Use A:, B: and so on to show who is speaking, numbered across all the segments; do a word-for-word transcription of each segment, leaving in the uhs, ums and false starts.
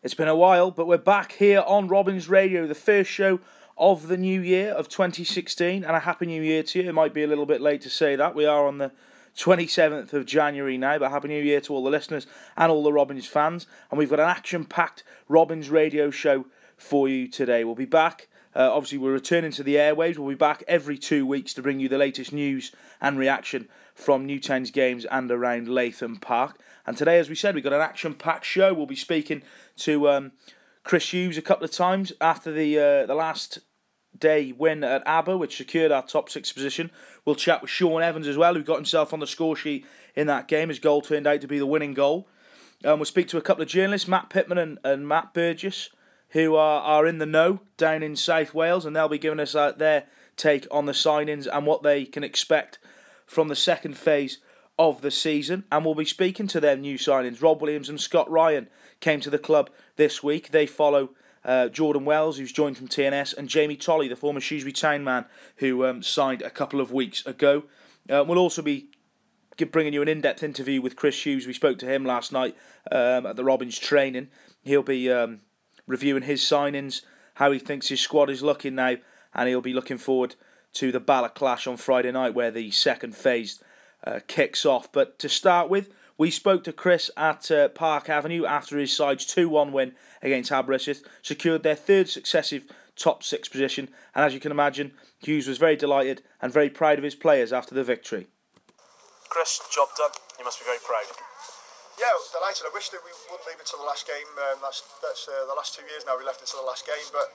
A: It's been a while, but we're back here on Robins Radio, the first show of the new year of twenty sixteen, and a happy new year to you. It might be a little bit late to say that. We are on the twenty-seventh of January now, but happy new year to all the listeners and all the Robins fans. And we've got an action-packed Robins Radio show for you today. We'll be back. Uh, obviously, we're returning to the airwaves. We'll be back every two weeks to bring you the latest news and reaction from Newtown's games and around Latham Park. And today, as we said, we've got an action-packed show. We'll be speaking to um, Chris Hughes a couple of times after the uh, the last day win at Aber, which secured our top six position. We'll chat with Sean Evans as well, who got himself on the score sheet in that game. His goal turned out to be the winning goal. Um, we'll speak to a couple of journalists, Matt Pittman and, and Matt Burgess, who are, are in the know down in South Wales, and they'll be giving us uh, their take on the signings and what they can expect from the second phase of the season. And we'll be speaking to their new signings. Rob Williams and Scott Ryan came to the club this week. They follow uh, Jordan Wells, who's joined from T N S, and Jamie Tolley, the former Shrewsbury Town man, who um, signed a couple of weeks ago. Uh, we'll also be bringing you an in-depth interview with Chris Hughes. We spoke to him last night um, at the Robins training. He'll be um, reviewing his signings, how he thinks his squad is looking now, and he'll be looking forward to the Bala Clash on Friday night, where the second phase uh, kicks off. But to start with, we spoke to Chris at uh, Park Avenue after his side's two one win against Aberystwyth, secured their third successive top six position, and as you can imagine, Hughes was very delighted and very proud of his players after the victory.
B: Chris, job done. You must be very proud.
C: Yeah, I was delighted. I wish that we wouldn't leave it till the last game. Um, that's that's uh, the last two years now we left it till the last game, but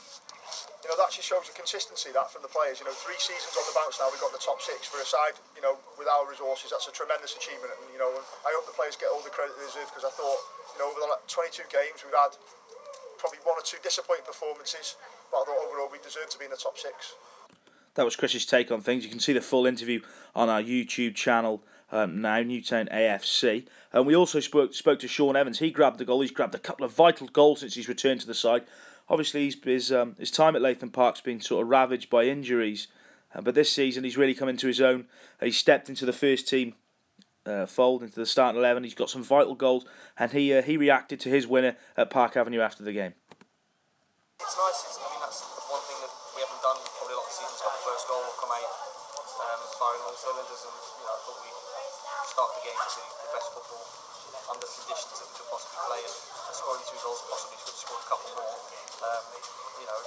C: you know that just shows the consistency that from the players. You know, three seasons on the bounce now we've got the top six for a side. You know, with our resources, that's a tremendous achievement. And you know, I hope the players get all the credit they deserve, because I thought, you know, over the twenty-two games we've had probably one or two disappointing performances, but I thought overall we deserve to be in the top six.
A: That was Chris's take on things. You can see the full interview on our YouTube channel um, now, Newtown A F C. And we also spoke spoke to Sean Evans. He grabbed the goal. He's grabbed a couple of vital goals since he's returned to the side. Obviously, he's, his um, his time at Latham Park's been sort of ravaged by injuries. Uh, but this season, he's really come into his own. Uh, he stepped into the first team uh, fold, into the starting eleven. He's got some vital goals. And he uh, he reacted to his winner at Park Avenue after the game.
D: It's nice. It's, I mean, that's one thing that we haven't done probably a lot of seasons. Got the first goal, come out um, firing all cylinders, and you know, I thought we started the game to see the best football under conditions that we could possibly play, and, and scoring two goals possibly could have scored a couple more. Um, you know,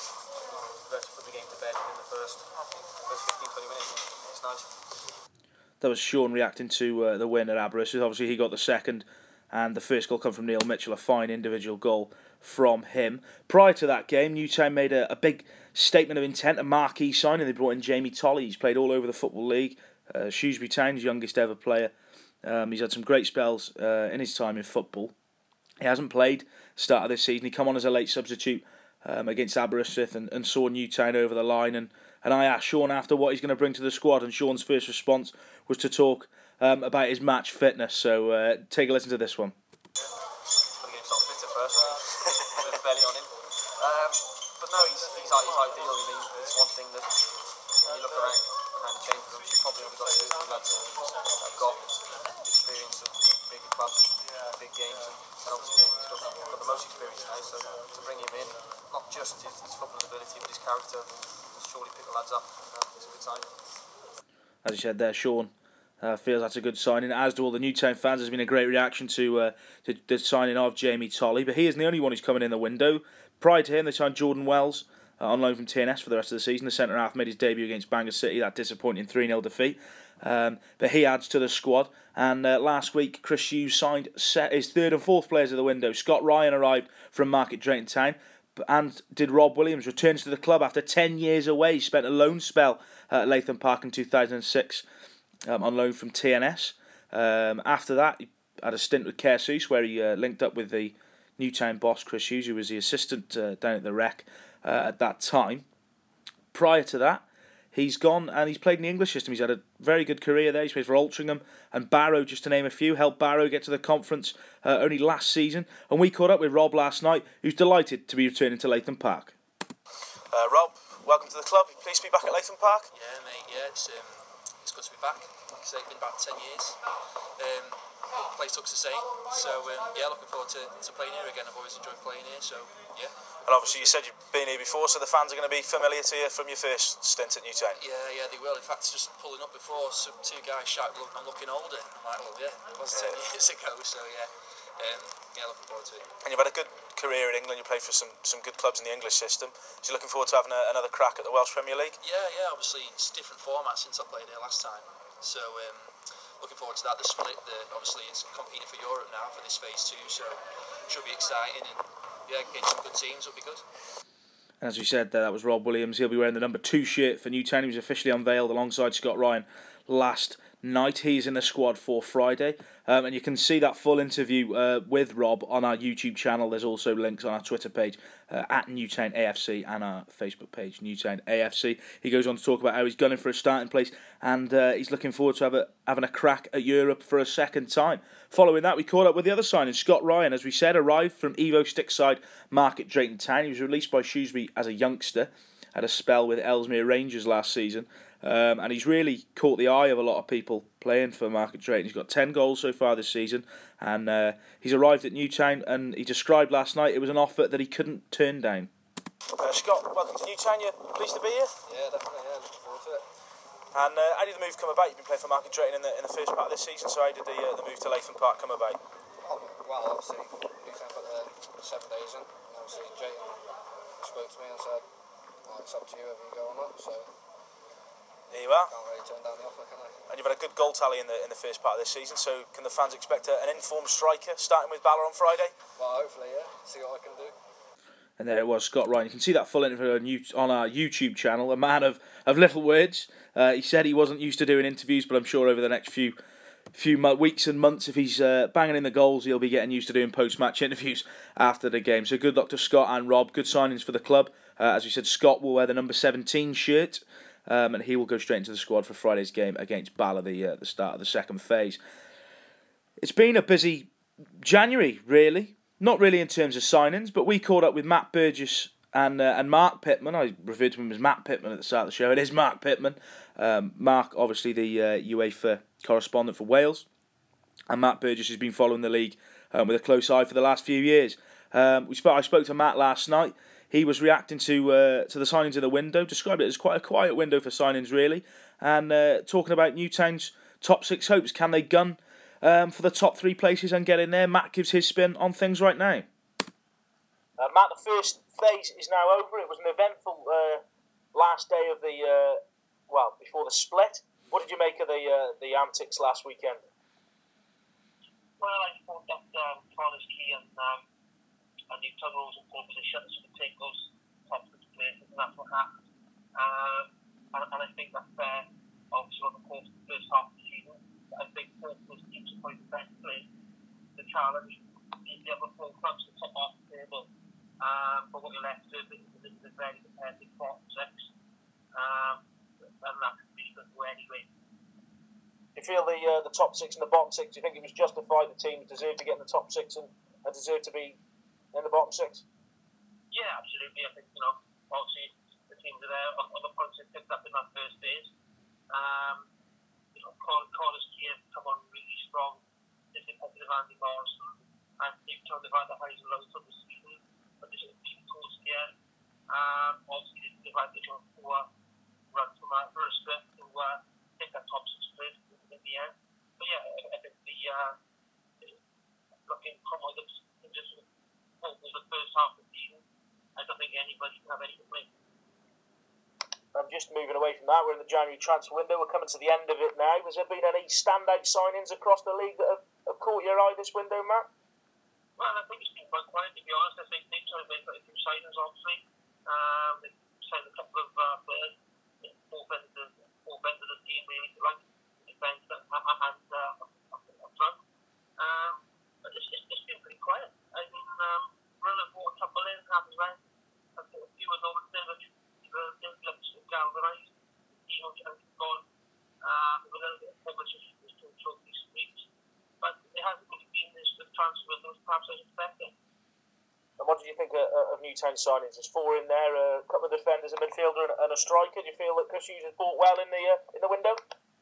D: we had to put the game to bed in the first, first fifteen, twenty minutes. It's nice.
A: That was Sean reacting to uh, the win at Aberystwyth. Obviously, he got the second, and the first goal come from Neil Mitchell, a fine individual goal from him. Prior to that game, Newtown made a, a big statement of intent, a marquee signing. They brought in Jamie Tolley. He's played all over the Football League. Uh, Shrewsbury Town's youngest ever player. Um, he's had some great spells uh, in his time in football. He hasn't played start of this season. He come on as a late substitute um, against Aberystwyth and, and saw Newtown over the line. And, and I asked Sean after what he's going to bring to the squad, and Sean's first response was to talk um, about his match fitness. So uh, take a listen to this one.
D: Belly on him, um, but no, he's, he's, he's ideal. I mean, it's one thing that when you look around around the change rooms, you've probably only got two lads that have got experience of big clubs and big games, and, and obviously he's got, got the most experience now. So to bring him in, not just his, his football ability, but his character, will surely pick the lads up. Um, it's a good sign.
A: As you said there, Sean Uh, feels that's a good signing, as do all the Newtown fans. There's been a great reaction to, uh, to the signing of Jamie Tolley, but he isn't the only one who's coming in the window. Prior to him, they signed Jordan Wells uh, on loan from T N S for the rest of the season. The centre-half made his debut against Bangor City, that disappointing three nil defeat. Um, but he adds to the squad, and uh, last week Chris Hughes signed set his third and fourth players of the window. Scott Ryan arrived from Market Drayton Town, and did Rob Williams. Returns to the club after ten years away. He spent a loan spell at Latham Park in two thousand six. Um, on loan from T N S. Um, after that, he had a stint with Cairns, where he uh, linked up with the Newtown boss, Chris Hughes, who was the assistant uh, down at the Rec uh, at that time. Prior to that, he's gone and he's played in the English system. He's had a very good career there. He's played for Altrincham and Barrow, just to name a few. Helped Barrow get to the conference uh, only last season. And we caught up with Rob last night, who's delighted to be returning to Latham Park.
B: Uh, Rob, welcome to the club. Pleased to be back at Latham Park.
E: Yeah, mate. Yeah, it's um, it's good to be back. Like I say, it's been about ten years. Um, the place looks the same. So um, yeah, looking forward to, to playing here again. I've always enjoyed playing here. So yeah.
B: And obviously you said you've been here before, so the fans are going to be familiar to you from your first stint at Newtown.
E: Yeah, yeah, they will. In fact, just pulling up before, some two guys shouted, "Look, I'm looking older." I'm like, well, yeah, it was ten years ago. So yeah, um, yeah, looking forward to it.
B: And you've had a good career in England. You played for some, some good clubs in the English system. So you're looking forward to having a, another crack at the Welsh Premier League?
E: Yeah, yeah. Obviously, it's a different format since I played here last time. So um, looking forward to that. The split, the, obviously, it's competing for Europe now for this phase two. So should be exciting, and yeah, against some good teams will be good.
A: And as we said, uh, that was Rob Williams. He'll be wearing the number two shirt for Newtown. He was officially unveiled alongside Scott Ryan last night. He's in the squad for Friday. Um, and you can see that full interview uh, with Rob on our YouTube channel. There's also links on our Twitter page uh, at Newtown A F C and our Facebook page, Newtown A F C. He goes on to talk about how he's gunning for a starting place and uh, he's looking forward to have a, having a crack at Europe for a second time. Following that, we caught up with the other signing. Scott Ryan, as we said, arrived from Evo Stickside Market Drayton Town. He was released by Shrewsbury as a youngster, had a spell with Ellesmere Rangers last season. Um, and he's really caught the eye of a lot of people playing for Market Drayton. He's got ten goals so far this season, and uh, he's arrived at Newtown, and he described last night it was an offer that he couldn't turn down.
B: Uh, Scott, welcome to Newtown. You're pleased to be here?
D: Yeah, definitely, yeah, looking forward to it.
B: And uh, how did the move come about? You've been playing for Market Drayton in the, in the first part of this season, so how did the, uh, the move to Latham Park come about?
D: Oh, well, obviously, Newtown put the seven days in, and obviously Drayton spoke to me and said, well, it's up to you whether you go or not, so...
B: Here you are.
D: Can't really turn down the offer, can I?
B: And you've had a good goal tally in the in the first part of this season, so can the fans expect a, an informed striker starting with Bala on Friday?
D: Well, hopefully, yeah. See what I can do.
A: And there it was, Scott Ryan. You can see that full interview on our YouTube channel. A man of, of little words. Uh, he said he wasn't used to doing interviews, but I'm sure over the next few few mo- weeks and months, if he's uh, banging in the goals, he'll be getting used to doing post-match interviews after the game. So good luck to Scott and Rob. Good signings for the club. Uh, as we said, Scott will wear the number seventeen shirt. Um, and he will go straight into the squad for Friday's game against Bala, the uh, the start of the second phase. It's been a busy January, really. Not really in terms of signings, but we caught up with Matt Burgess and uh, and Mark Pittman. I referred to him as Matt Pittman at the start of the show. It is Mark Pittman. Um, Mark, obviously the uh, UEFA correspondent for Wales. And Matt Burgess has been following the league um, with a close eye for the last few years. Um, we spoke. I spoke to Matt last night. He was reacting to uh, to the signings in the window, described it as quite a quiet window for signings, really, and uh, talking about Newtown's top six hopes. Can they gun um, for the top three places and get in there? Matt gives his spin on things right now.
F: Uh, Matt, the first phase is now over. It was an eventful uh, last day of the, uh, well, before the split. What did you make of the uh, the antics last weekend?
G: Well, I thought that um, Connors Key and um, and Newtown were always in pole position to take those top six places, and that's what happened. Um, and, and I think that's fair. Obviously, on the course of the first half of the season, I think both those teams are probably the best players. The challenge is the other four clubs to top off the table. Um, but what you're left with is a very competitive bottom six, um, and that could be good for anyway.
F: Do you feel the uh, the top six and the bottom six? Do you think it was justified the teams deserve to get in the top six and, and deserve to be in the bottom six?
G: Yeah, absolutely. I think, you know, obviously the teams are there on, on the points they picked up in that first phase. Um, you know, Connors Key have come on really strong. They've been positive Andy Morrison, and they've turned the highs and lows of the season. But there's a team tools here. Um, obviously, they've had the four runs from that first bit to uh, take that top six place in the end. But yeah, I, I think the uh, looking from what it's just over the first half of the season, I don't think anybody can have any complaint.
F: I'm just moving away from that. We're in the January transfer window. We're coming to the end of it now. Has there been any standout signings across the league that have, have caught your eye this window, Matt?
G: Well, I think it's been quite quiet, to be honest. I think they've tried to make a few signings, obviously. Um, they've signed a couple of uh, players, both ends of the, both ends of the team, really, like defence and, and uh, up front. Um, but it's, it's, it's been pretty quiet. I mean, um, Rilla bought a couple in, half as well. I thought a few of those there, which uh, didn't look so galvanised. You know, and gone uh, with a little bit of publish is to show these weeks. But it hasn't really been this the transfer that was perhaps I expected.
F: And what did you think of, of Newtown signings? There's four in there, a couple of defenders, a midfielder, and a striker. Do you feel that Chris Hughes has bought well in the uh, in the window?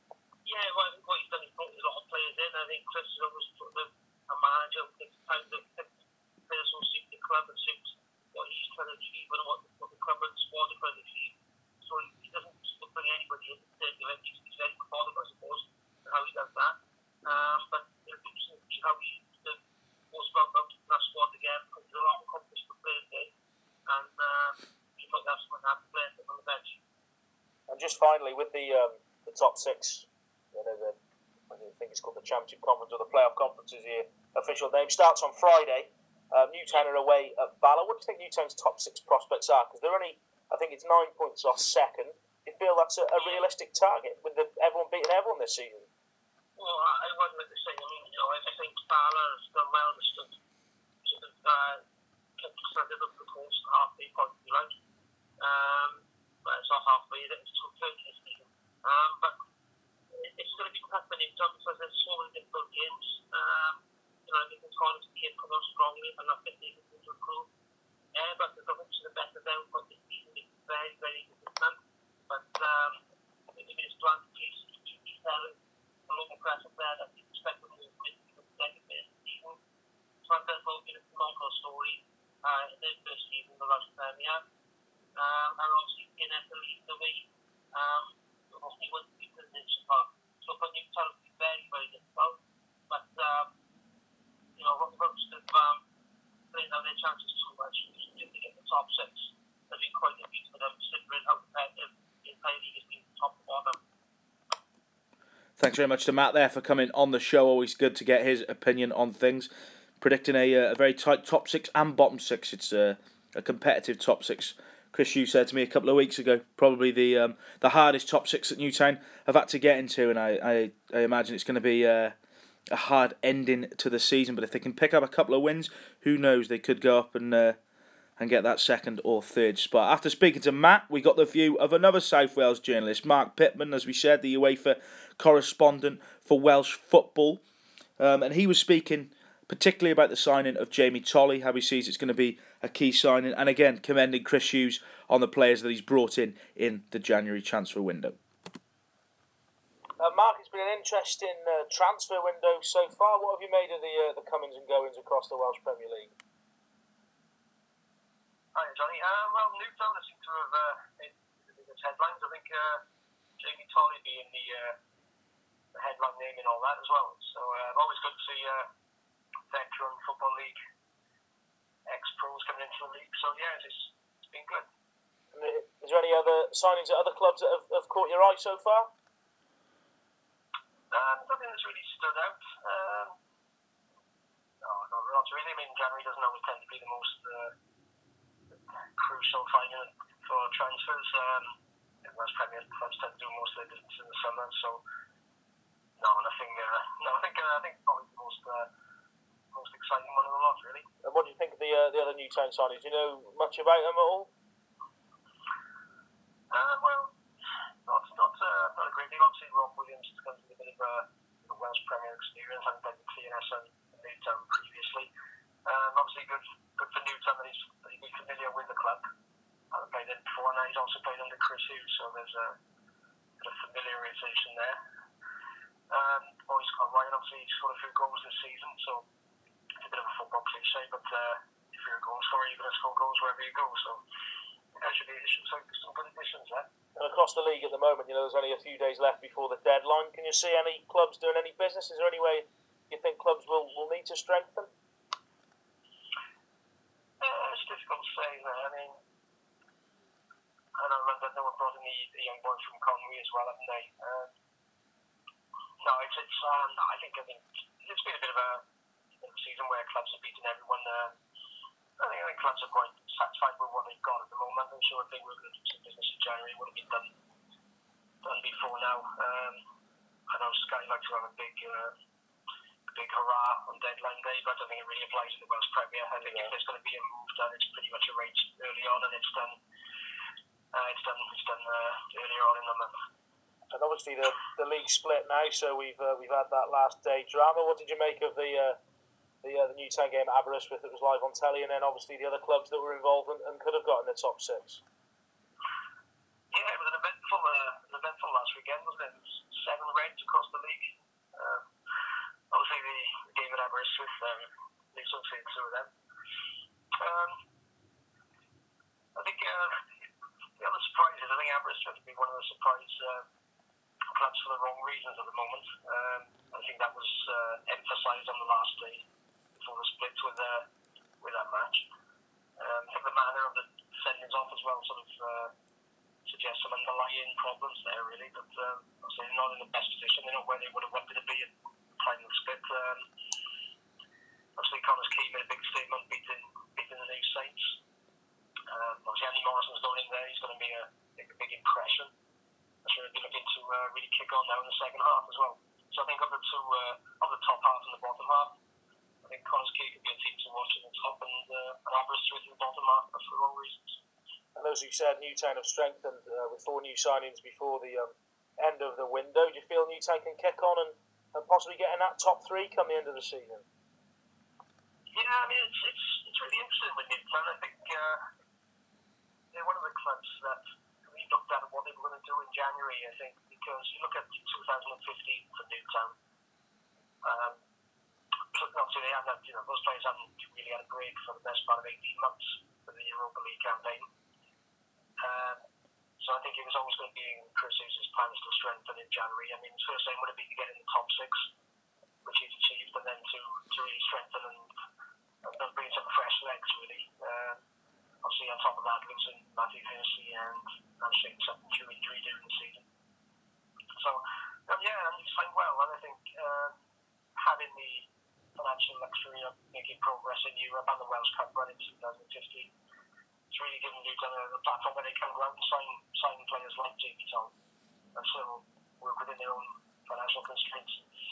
G: Yeah, well, I think what he's done is brought a lot of players in. I think Chris is always sort of a manager who takes time to pick players who suit the club and suit what he's trying to achieve and what, what the club and squad are trying to achieve. So he, he doesn't sort of bring anybody in to take the he's, he's very methodical, I suppose, in how he does that. Um, but it'll be interesting to see how he uh, goes about mounting that squad again, because there's a lot of competition for players there. And um, he might have someone happy playing on the bench.
F: And just finally, with the um, the top six, you know, the, I think it's called the Championship Conference or the Playoff Conference is the official name, starts on Friday. Um, Newtown are away at Bala. What do you think Newtown's top six prospects are? Because they're only, I think it's nine points off second. Do you feel that's a, a realistic target with the, everyone beating everyone this season?
G: Well, I, I wasn't at the same. I mean, you know, I, I think Bala has done well. They stood sort of uh, kept started up the course halfway point, if you like. Um, but it's not halfway, it's two thirty this season. Um, but it's going to be tough for Newtown because there's so many difficult games. Um, you know, I think it's hard to keep come out strongly and I think they can improve. Yeah, but the hopes are the better down for this season. It's very, very difficult. But um, I think if it's planned to keep selling a local press up there that we expect them to win the second bit of the season. So I think will be a phenomenal story uh, in their first season in the Welsh Premier. Um, and obviously in the lead the way. Um, obviously wouldn't be in this part. So for Newtown it would be very, very difficult. But um, you know, Rocks have um, played down their chances too much. If they get the top six, there'll be quite a beat for them, considering how competitive the entire league has been top to bottom.
A: Thanks very much to Matt there for coming on the show. Always good to get his opinion on things. Predicting a, a very tight top six and bottom six. It's a, a competitive top six. Chris Hughes said to me a couple of weeks ago, probably the um, the hardest top six that Newtown have had to get into, and I, I, I imagine it's going to be uh, a hard ending to the season. But if they can pick up a couple of wins, who knows? They could go up and uh, and get that second or third spot. After speaking to Matt, we got the view of another South Wales journalist, Mark Pittman, as we said, the UEFA correspondent for Welsh football, um, and he was speaking particularly about the signing of Jamie Tolley, how he sees it's going to be a key signing, and again, commending Chris Hughes on the players that he's brought in in the January transfer window.
F: Uh, Mark, it's been an interesting uh, transfer window so far. What have you made of the uh, the comings and goings across the Welsh Premier League?
G: Hi, Johnny. Uh, well, Newtown seem to have uh, made the biggest headlines. I think uh, Jamie Tolley being the, uh, the headline name and all that as well. So uh, always good to see uh, veteran Football League ex-pros coming into the league. So yeah, it's, it's been good.
F: And is there any other signings at other clubs that have, have caught your eye so far?
G: Um, nothing that's really stood out. Um, no, not, not really. I mean, January doesn't always tend to be the most uh, crucial final for transfers. Um, West Premier clubs tend to do most of their business in the summer, so no, nothing. Uh, no, I think uh, I think probably the most uh, most exciting one of the lot, really.
F: And what do you think of the uh, the other Newtown signings? Do you know much about them at all?
G: Uh, well, not not uh, not a great deal. Obviously, Rob Williams has got a bit of uh, Welsh Premier experience, having played with T N S and Newtown previously. Um, obviously, good good for Newtown that he's, that he'd be familiar with the club. I've played it before, and he's also played under Chris Hughes, so there's a bit of familiarisation there. Um, Boys Scott Ryan, obviously, he scored a few goals this season, so it's a bit of a football cliche, but uh, if you're a goal scorer, you're going to score goals wherever you go, so there should be some, some good additions there.
F: And across the league at the moment, you know, there's only a few days left before the deadline. Can you see any clubs doing any business? Is there any way you think clubs will, will need to strengthen?
G: Uh, it's difficult to say there. I mean, I don't remember that they were brought in the, the young boys from Conwy as well, haven't they? Uh, no, it's, it's um, I think I think it's been a bit of a, a season where clubs have beaten everyone. Uh, I think I think clubs are quite satisfied with what they've got at the moment. I'm sure if they were going to do some business in January, it would have been done done before now. Um, I know Sky like to have a big uh, big hurrah on deadline day, but I don't think it really applies to the Welsh Premier. I think yeah. if there's going to be a move done, it's pretty much arranged early on, and it's done. Uh, it's done. It's done uh, earlier on in the month.
F: And obviously the the league split now, so we've uh, we've had that last day drama. What did you make of the uh, the uh, the Newtown game at Aberystwyth that was live on telly, and then obviously the other clubs that were involved and, and could have gotten the top six?
G: Yeah, it was an eventful uh, an eventful last weekend, wasn't it? seven reds across the league. Um, obviously, the, the game at Aberystwyth, um, they sort of two of them. Um, I think uh, the other surprise is I think Aberystwyth would be one of the surprise uh, clubs for the wrong reasons at the moment. Um, I think that was uh, emphasised on the last day before the split with uh, with that match. Um, I think the manner of the sendings off as well sort of uh, suggests some underlying problems there, really. But um, obviously not in the best position. They're not where they would have wanted to be at the time of the split. Um, obviously, Connors Key made a big statement, beating beating the new Saints. Um, obviously, Andy Morrison's not in there. He's going to be a, make a big impression. I'm sure he'll be looking to uh, really kick on now in the second half as well. So I think of the two, uh, of the top half and the bottom half, I think Connors Key could be a team to watch in the top, and uh, and Aberystwyth in the bottom half for the wrong reasons.
F: And as you said, Newtown have strengthened uh, with four new signings before the um, end of the window. Do you feel Newtown can kick on and, and possibly get in that top three come the end of the season?
G: Yeah, I mean, it's it's, it's really interesting with Newtown. I think uh, they're one of the clubs that we looked at what they were going to do in January, I think, because you look at two thousand fifteen for Newtown. Um, obviously, they haven't, you know, those players haven't really had a break for the best part of eighteen months for the Europa League campaign. Um, so I think it was always going to be in Chris Hughes' plans to strengthen in January. I mean, his first aim would have been to get in the top six, which he's achieved, and then to, to really strengthen and, and bring some fresh legs, really. Uh, obviously, on top of that, losing Matthew Hersey and managing something through injury during the season. So, um, yeah, and he's playing well, and I think uh, having the financial luxury of making progress in Europe and the Welsh Cup run in two thousand fifteen, it's really given Newtown a, a platform where they can go out and sign, sign players like Jamie Tong and still work within their own financial constraints.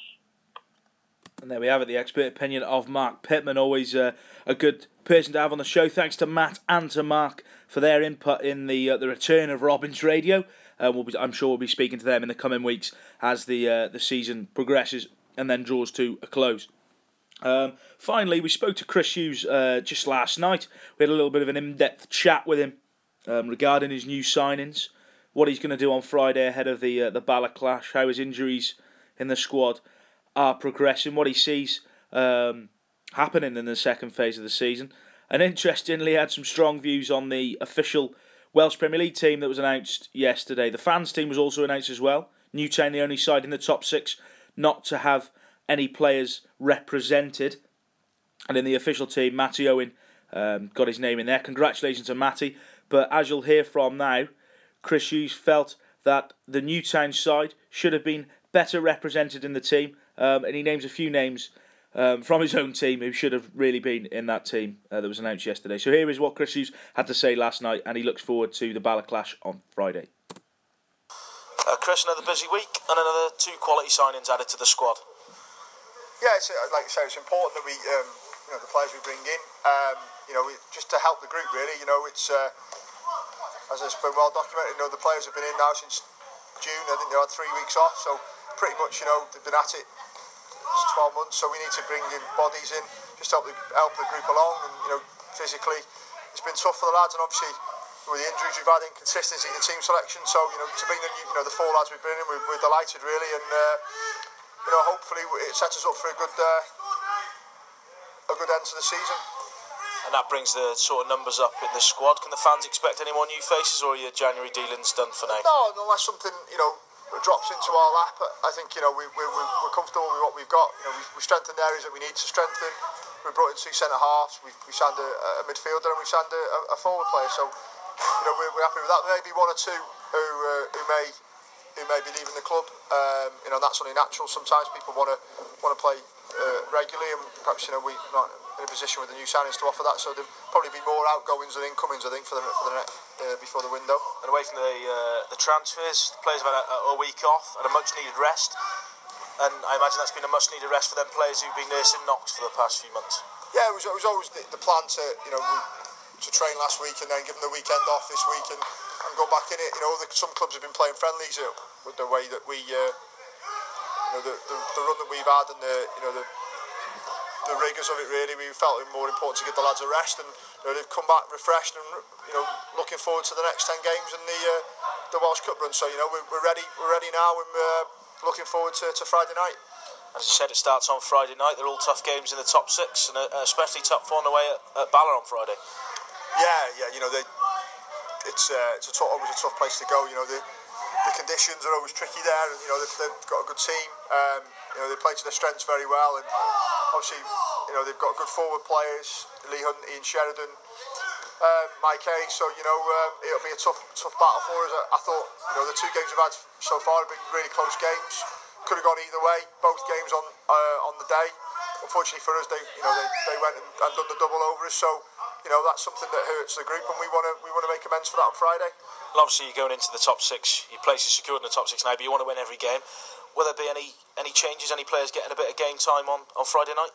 A: And there we have it, the expert opinion of Mark Pittman, always uh, a good person to have on the show. Thanks to Matt and to Mark for their input in the uh, the return of Robins Radio. Uh, we'll be, I'm sure we'll be speaking to them in the coming weeks as the uh, the season progresses and then draws to a close. Um, finally, we spoke to Chris Hughes uh, just last night. We had a little bit of an in-depth chat with him um, regarding his new signings, what he's going to do on Friday ahead of the uh, the Bala clash, how his injuries in the squad are progressing, what he sees um, happening in the second phase of the season. And interestingly, he had some strong views on the official Welsh Premier League team that was announced yesterday. The fans team was also announced as well. Newtown, the only side in the top six not to have any players represented. And in the official team, Matty Owen um, got his name in there. Congratulations to Matty. But as you'll hear from now, Chris Hughes felt that the Newtown side should have been better represented in the team. Um, and he names a few names um, from his own team who should have really been in that team uh, that was announced yesterday. So here is what Chris Hughes had to say last night, and he looks forward to the Bala clash on Friday.
B: Uh, Chris, another busy week and another two quality signings added to the squad.
C: Yeah, it's, uh, like I say, it's important that we, um, you know, the players we bring in, um, you know, we, just to help the group really. You know, it's uh, as it's been well documented. You know, the players have been in now since June. I think they had three weeks off, so pretty much, you know, they've been at it twelve months. So we need to bring in bodies in, just help the, help the group along. And you know, physically, it's been tough for the lads, and obviously with the injuries we've had, inconsistency in the team selection. So you know, to bring the, you know, the four lads we've been in, we're, we're delighted really, and. Uh, You know, hopefully it sets us up for a good, uh, a good end to the season.
B: And that brings the sort of numbers up in the squad. Can the fans expect any more new faces, or are your January dealings done for now?
C: No, unless something, you know, drops into our lap. I think, you know, we, we, we're comfortable with what we've got. You know, we've, we've strengthened areas that we need to strengthen. We've brought in two centre halves. We've, we've signed a, a midfielder, and we've signed a, a forward player. So, you know, we're, we're happy with that. Maybe one or two who uh, who may. who may be leaving the club, um, you know, that's only natural. Sometimes people want to want to play uh, regularly, and perhaps, you know, we're not in a position with the new signings to offer that. So there'll probably be more outgoings than incomings, I think, for the for the uh, before the window.
B: And away from the uh, the transfers, the players have had a, a week off and a much needed rest. And I imagine that's been a much needed rest for them players who've been nursing knocks for the past few months.
C: Yeah, it was, it was always the, the plan to, you know, to train last week and then give them the weekend off this week and. and go back in it. You know, the, some clubs have been playing friendlies uh, with the way that we, uh, you know, the, the the run that we've had and the, you know, the the rigours of it. Really, we felt it more important to give the lads a rest, and you know, they've come back refreshed and, you know, looking forward to the next ten games and the uh, the Welsh Cup run. So you know, we're, we're ready, we're ready now, and uh, looking forward to, to Friday night.
B: As you said, it starts on Friday night. They're all tough games in the top six, and especially tough one away at, at Bala on Friday.
C: Yeah, yeah, you know, they, it's uh, it's a t- always a tough place to go. You know, the the conditions are always tricky there, and you know they've, they've got a good team. Um, you know, they play to their strengths very well, and obviously, you know, they've got good forward players: Lee Hunt, Ian Sheridan, um, Mike Hay. So you know, um, it'll be a tough tough battle for us. I, I thought, you know, the two games we've had so far have been really close games. Could have gone either way. Both games on uh, on the day. Unfortunately for us, they you know they, they went and, and done the double over us. So you know that's something that hurts the group, and we want to we want to make amends for that on Friday.
B: Well, obviously you're going into the top six. Your place is secured in the top six now, but you want to win every game. Will there be any any changes? Any players getting a bit of game time on, on Friday night?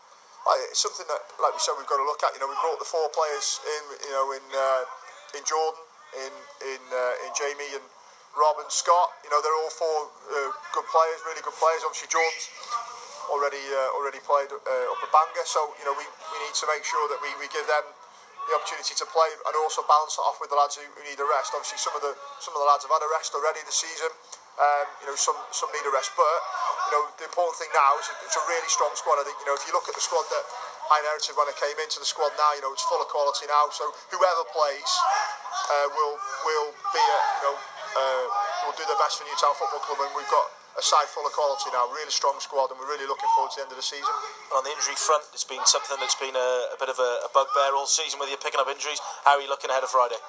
C: It's something that, like we said, we've got to look at. You know, we brought the four players in. You know, in uh, in Jordan, in in uh, in Jamie and Rob and Scott. You know, they're all four uh, good players, really good players. Obviously, Jordan's already uh, already played uh, up at Bangor, so you know we, we need to make sure that we, we give them the opportunity to play and also balance it off with the lads who, who need a rest. Obviously, some of the some of the lads have had a rest already this season. Um, you know, some some need a rest, but you know the important thing now is it's a really strong squad. I think you know if you look at the squad that I inherited when I came into the squad now, you know it's full of quality now. So whoever plays uh, will will be a, you know. Uh, we'll do their best for Newtown Football Club, and we've got a side full of quality now, really strong squad, and we're really looking forward to the end of the season.
B: On the injury front, it's been something that's been a, a bit of a, a bugbear all season with you picking up injuries. How are you looking ahead of Friday?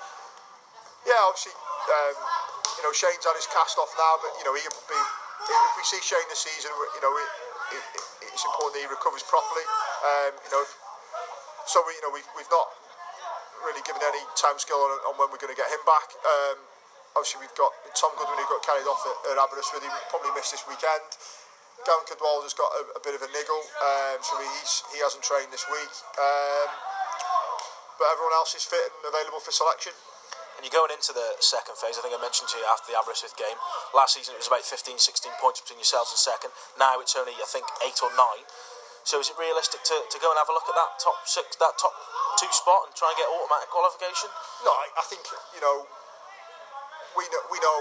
C: Yeah, obviously, um, you know, Shane's had his cast off now, but you know, he'll be, if we see Shane this season, you know, it, it, it's important that he recovers properly. Um, you know, so we, you know, we've, we've not really given any timescale on, on when we're going to get him back. Um, Obviously, we've got Tom Goodwin who got carried off at, at Aberystwyth. He probably missed this weekend. Gavin Cadwell has got a, a bit of a niggle, um, so he's, he hasn't trained this week. Um, but everyone else is fit and available for selection.
B: And you're going into the second phase. I think I mentioned to you after the Aberystwyth game. Last season it was about fifteen, sixteen points between yourselves and second. Now it's only, I think, eight or nine. So is it realistic to, to go and have a look at that top six, that top two spot and try and get automatic qualification?
C: No, I, I think, you know, We know, we know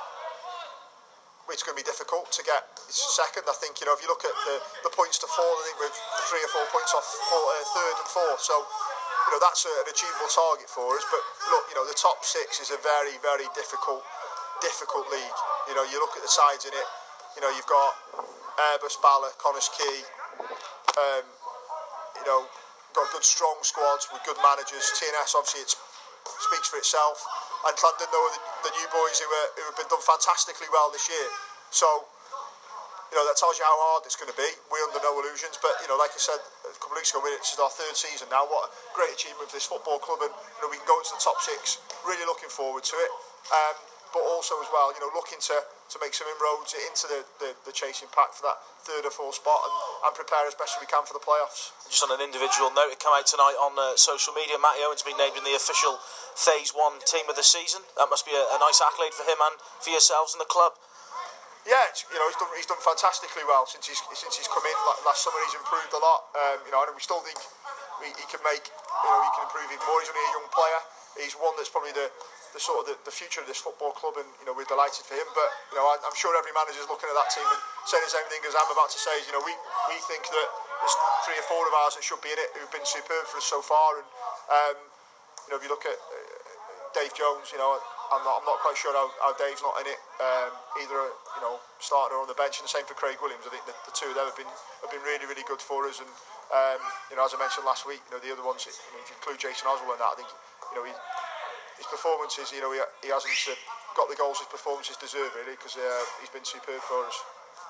C: it's going to be difficult to get second. I think, you know, if you look at the, the points to fourth, I think we're three or four points off four, uh, third and fourth. So, you know, that's a, an achievable target for us. But look, you know, the top six is a very, very difficult, difficult league. You know, you look at the sides in it. You know, you've got Airbus, Bala, Connors Quay. Um, you know, got good, strong squads with good managers. T N S, obviously, it speaks for itself. And Llandudno are the, the new boys who, are, who have been done fantastically well this year. So, you know, that tells you how hard it's going to be. We're under no illusions, but, you know, like I said a couple of weeks ago, this is our third season now. What a great achievement for this football club, and, you know, we can go into the top six. Really looking forward to it. Um, but also as well, you know, looking to, to make some inroads into the, the, the chasing pack for that third or fourth spot, and, and prepare as best as we can for the playoffs.
B: Just on an individual note, it came out tonight on uh, social media. Matty Owen's been named in the official Phase One team of the season. That must be a, a nice accolade for him and for yourselves and the club.
C: Yeah, it's, you know, he's done he's done fantastically well since he's since he's come in. Like, last summer, he's improved a lot. Um, you know, and we still think he, he can make, you know, he can improve even more. He's only a young player. He's one that's probably the the sort of the, the future of this football club, and you know we're delighted for him. But you know I, I'm sure every manager is looking at that team and saying the same thing as I'm about to say. Is, you know we, we think that there's three or four of ours that should be in it who've been superb for us so far. And um, you know if you look at uh, Dave Jones, you know I'm not I'm not quite sure how, how Dave's not in it, um, either you know starting or on the bench. And the same for Craig Williams. I think the, the two of them have been have been really really good for us. And um, you know as I mentioned last week, you know the other ones, you know, if you include Jason Oswald in that, I think you know he. His performances, you know, he, he hasn't uh, got the goals his performances deserve, really, because uh, he's been superb for us.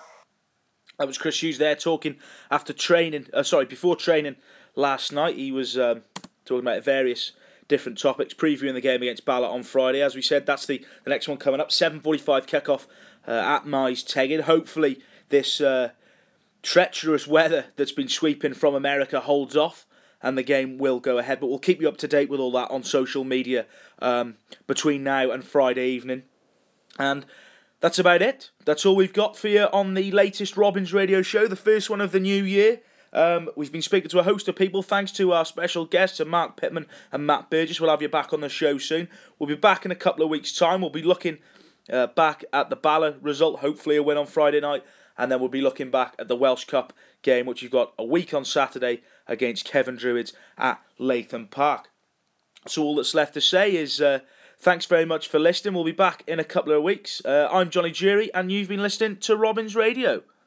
A: That was Chris Hughes there talking after training, uh, sorry, before training last night. He was um, talking about various different topics, previewing the game against Bala on Friday. As we said, that's the, the next one coming up, seven forty-five kickoff uh, at Mize Tegid. Hopefully this uh, treacherous weather that's been sweeping from America holds off, and the game will go ahead. But we'll keep you up to date with all that on social media um, between now and Friday evening. And that's about it. That's all we've got for you on the latest Robins Radio Show, the first one of the new year. Um, we've been speaking to a host of people, thanks to our special guests, Mark Pittman and Matt Burgess. We'll have you back on the show soon. We'll be back in a couple of weeks' time. We'll be looking uh, back at the Bala result, hopefully a win on Friday night, and then we'll be looking back at the Welsh Cup game, which you've got a week on Saturday against Kevin Druids at Latham Park. So all that's left to say is uh, thanks very much for listening. We'll be back in a couple of weeks. Uh, I'm Johnny Jury, and you've been listening to Robins Radio.